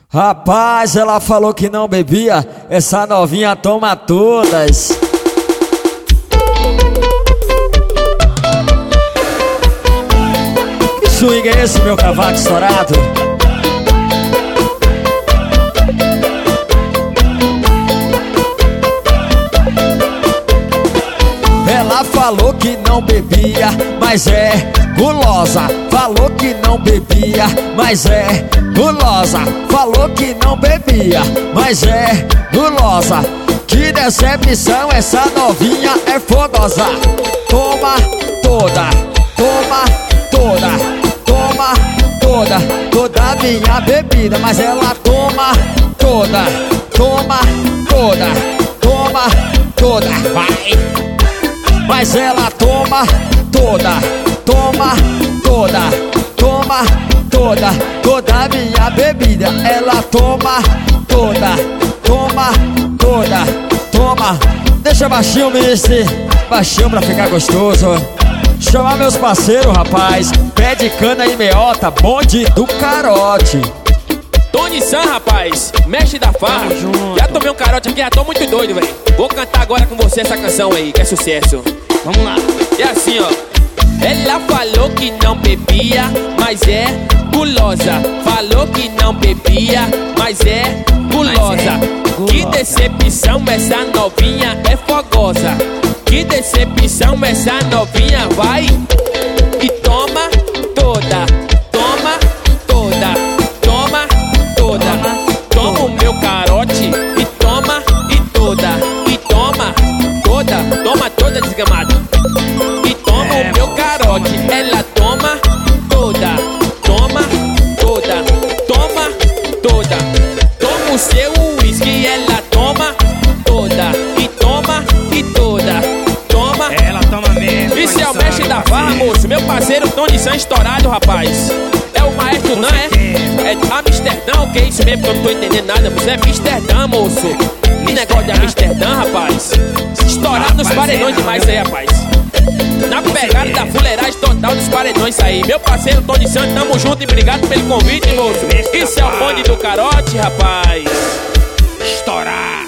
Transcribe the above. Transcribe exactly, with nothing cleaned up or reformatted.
Rapaz, ela falou que não bebia, essa novinha toma todas. Que swing é esse, meu cavaco estourado? Ela falou que não bebia, mas é gulosa. Falou que não bebia, mas é gulosa. Falou que não bebia, mas é gulosa. Que decepção, essa novinha é fogosa. Toma toda, toma toda, toma toda, toda minha bebida, mas ela toma toda, toma toda, toma toda, vai. Mas ela toma toda, toma toda, toma toda, toda minha bebida. Ela toma toda, toma toda, toma. Deixa baixinho, mister, baixinho pra ficar gostoso. Chamar meus parceiros, rapaz. Pé de cana e meota, bonde do carote. Tony San, rapaz, mestre da farra. Já tomei um carote aqui, já tô muito doido, velho. Vou cantar agora com você essa canção aí, que é sucesso. Vamos lá. É assim, ó. Ela falou que não bebia, mas é gulosa. Falou que não bebia, mas é gulosa. Que decepção, essa novinha é fogosa. Que decepção, essa novinha vai e toma toda, toma toda, toma toda. Toma o meu carote e toma e toda, e toma toda, toma toda, desgramada. E toma o meu carote, ela toma toda, toma toda, toma toda. Toma o seu uísque, ela toma toda, e toma e toda, toma. Ela toma mesmo. Isso é o mestre da farra, moço. Meu parceiro Tony San estourado, rapaz. É o maestro, não é? É Amsterdã, o que é isso mesmo que eu não tô entendendo nada? Você é Amsterdã, moço. Que negócio de Amsterdã, rapaz. Estourado nos paredões demais aí, rapaz. Na pegada da fuleiragem total dos paredões aí. Meu parceiro Tony San, tamo junto e obrigado pelo convite, moço. Isso é o bonde do carote, rapaz. Estourar.